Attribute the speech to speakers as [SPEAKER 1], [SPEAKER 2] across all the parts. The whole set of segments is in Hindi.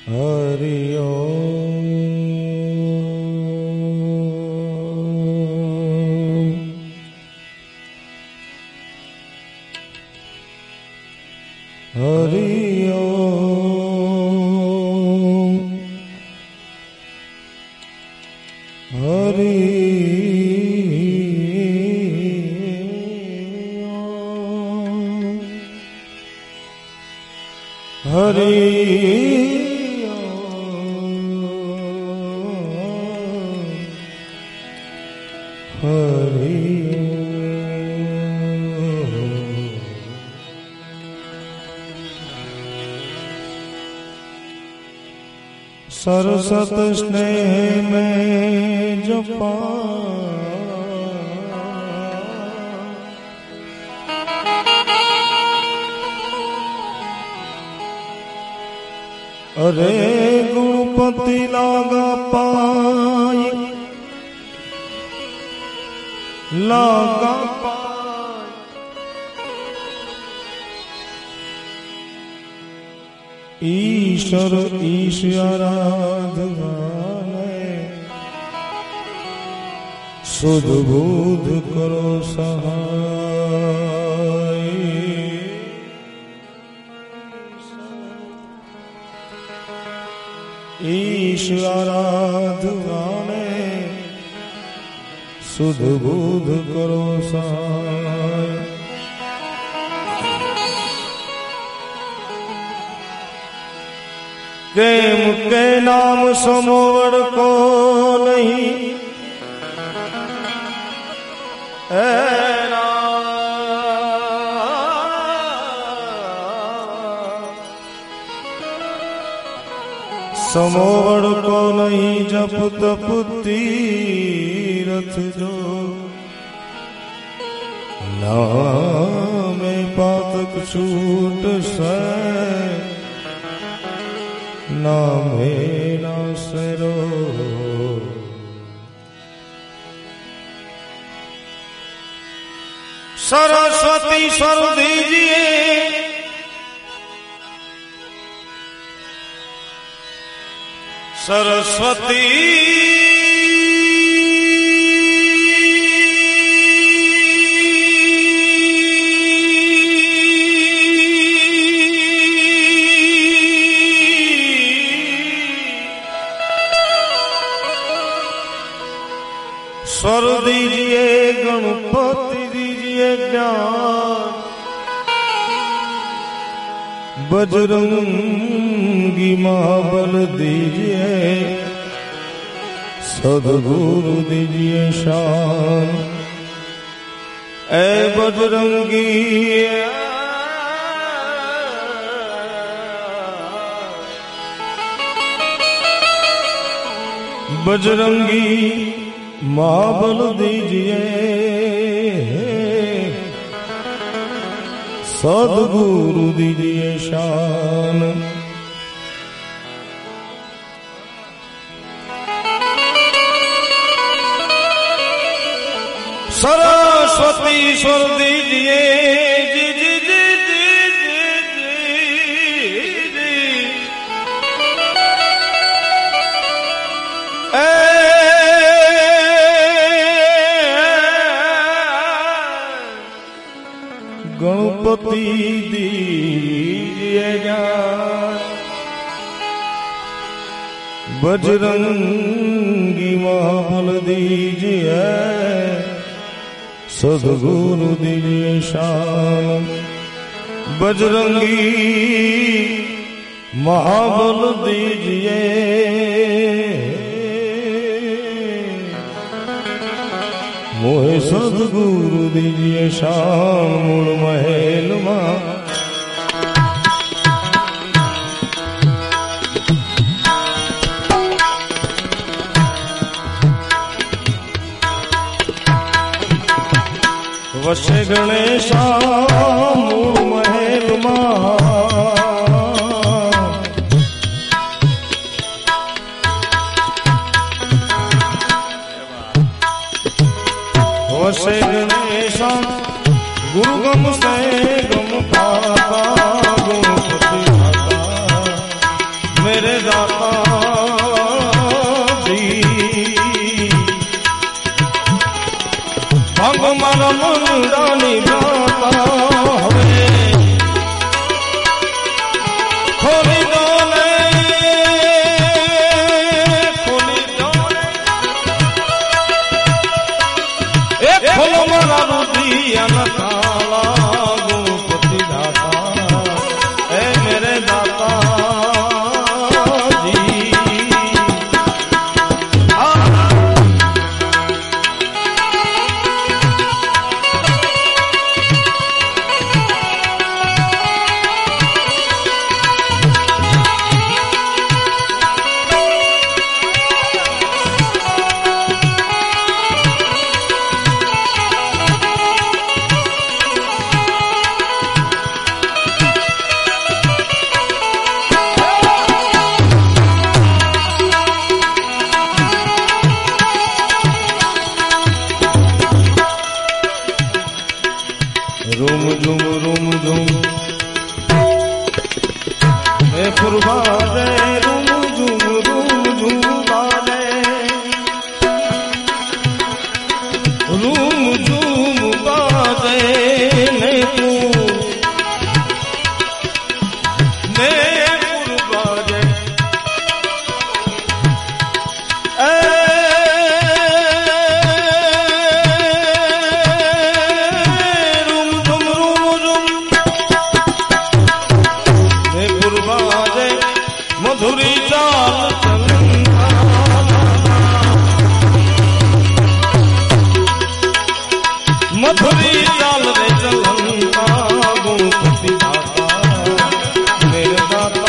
[SPEAKER 1] हरि ओम हरि ओम हरि हरि हरि सरसत स्नेह में जपा अरे गुणपति लागा पाई लागा पाई ईश्वर ईश्वराधनाने सुध बुध करो सहाय ईश्वराधनाने सुध बुध करो सहाय प्रेम के नाम समोवर को नहीं समोवर को नहीं जप तप तीरथ जो नाम पातक छूट से नामे नासरो सरस्वती स्वर दीजिए सरस्वती स्वर दीजिए गणपति दीजिए ज्ञान बजरंगी महाबल दीजिए सद्गुरु दीजिए शान ऐ बजरंगी बजरंगी महाबल दीजिए सद्गुरु दीजिए शान सरस्वती स्वर दीजिए जी जी जी जी जी जी गणपति दीजिए ज्ञान बजरंगी महाबल दीजिए सद्गुरु दीजिए शान बजरंगी महाबल दीजिए मोहे सद्गुरु दीजिए शान मूल महल मां वसे गणेशा मूल महल मां वसे गणेशा गुरु गम से गम खाता गुणपति मेरे दाता जी भंग मारा मुंडानी दाता हवे खोली दो ने एक खोलो मारा बुद्धिया न ताला गुणपति दाता ए मेरे दाता रूम झूम ए फुरबा दे रूम झूम बाले रूम झूम बाजे ने तू ने फुरबा दे मधुरी चाल चलता मधुरी चाल रे चलता गुणपति दाता मेरे दाता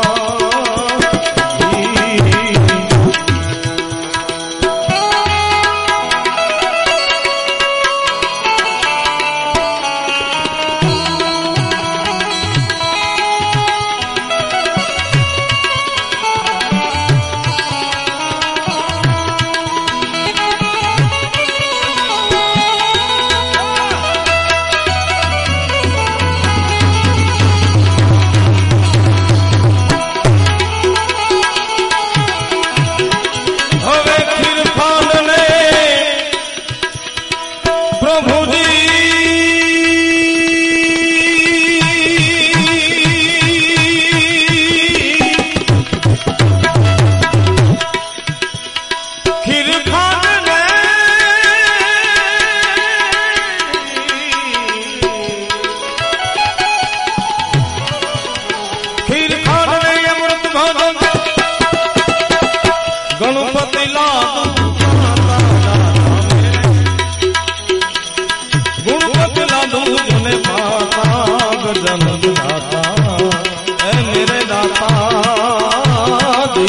[SPEAKER 1] गणपति लादू गुणपति लादू जने माता गजन दाता ए मेरे दाता दी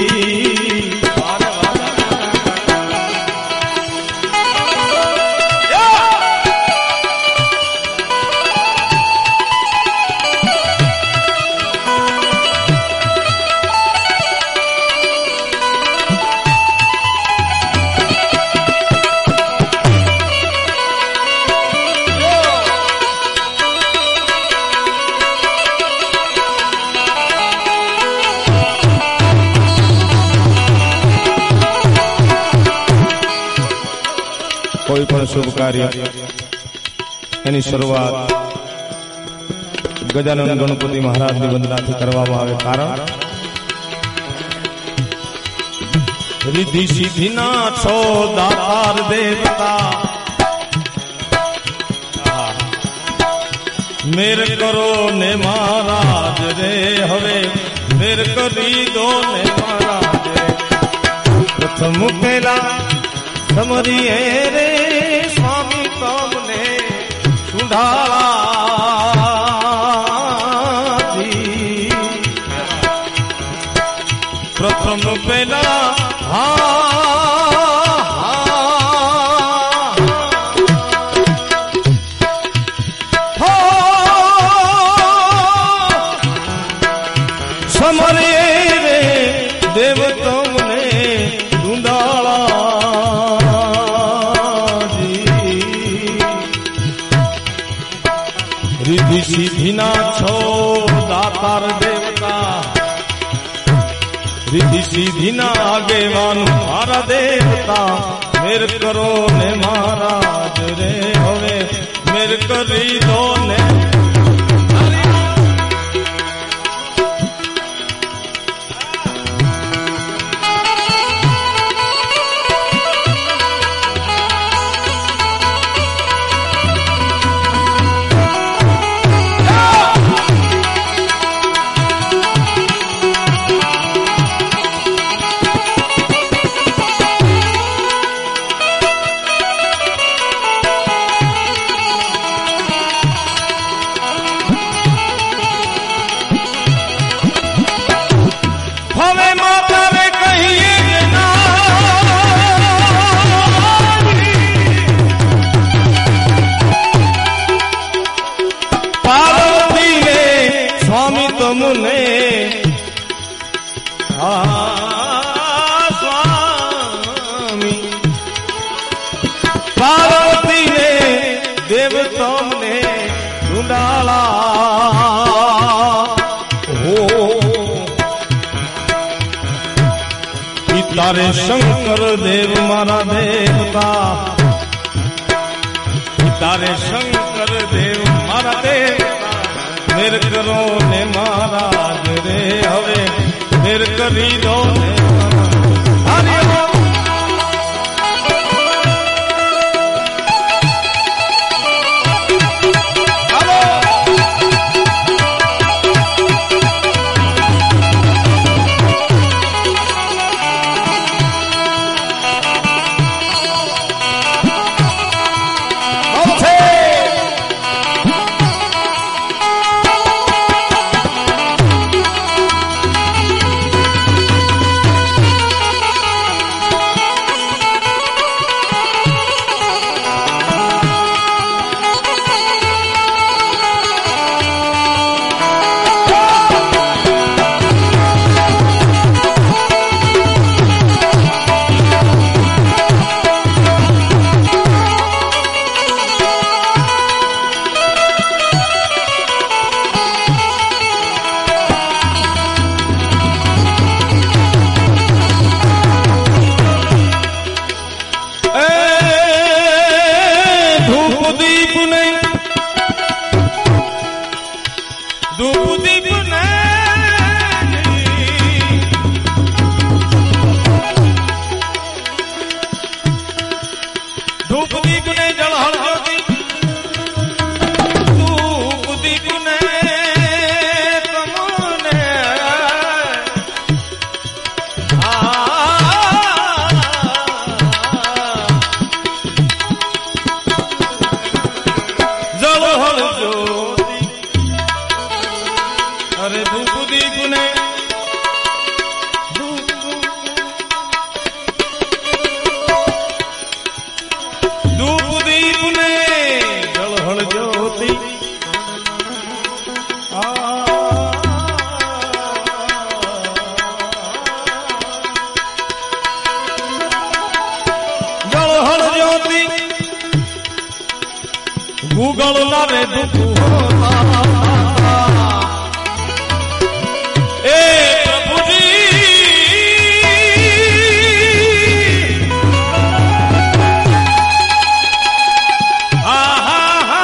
[SPEAKER 1] कोई पण शुभ कार्य एनी शुरुआत गजानन गणपति महाराज की वंदना थी करवामां आवे कारण रिद्धि सिद्धि ना छो दातार देवता मेर करो ने महाराज रे हवे मेर करी दो ने महाराज रे प्रथम पहला समरिए रे स्वामी तुमने सुंढाला जी प्रथम पहला समरिए रे देव तुमने ढूंढाला रिद्धि सिद्धि ना छो दातार देवता सीधी सीधी ना आगे मान मारा देवता मेर करो ने महाराज रे हवे मेर करी दो ने स्वामी पार्वती ने देवताओं ने ढूंढाला हो तारे शंकर देव मारा देवता तारे शंकर देव मारा देवता मेर करो ने महाराज रे हवे मेर करी दो ने हरि ओम गूगल ना रे दुख होता ए प्रभु जी हा हा हा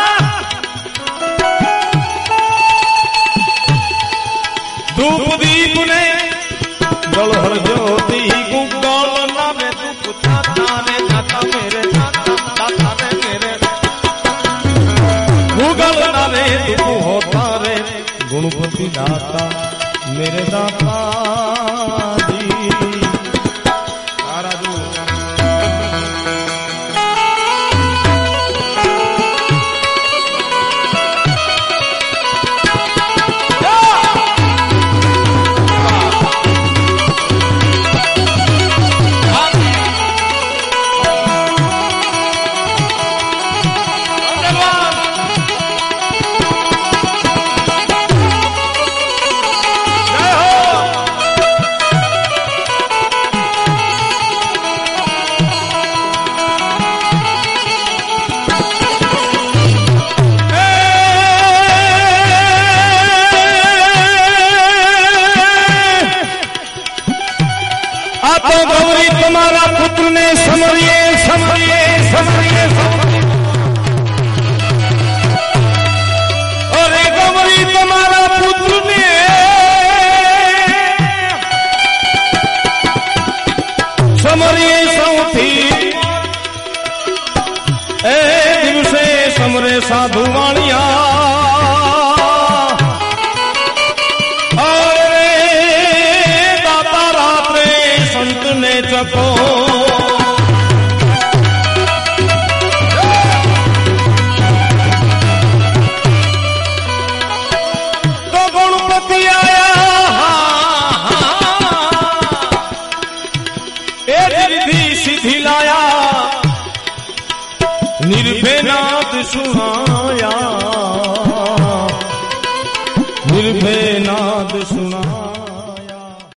[SPEAKER 1] धूप दीप ने जलहर ज्योति गूगल ना रे दुख था रे दाता मेरे दाता रे मेरे गूगल ना रे दुख होता रे गुणपति दाता मेरे दाता जी तुम्हारा पुत्र ने समरिए समरिए समरिए अरे गौरी तुम्हारा पुत्र ने समरिए सौथी ए दिवसे समरे साधुआ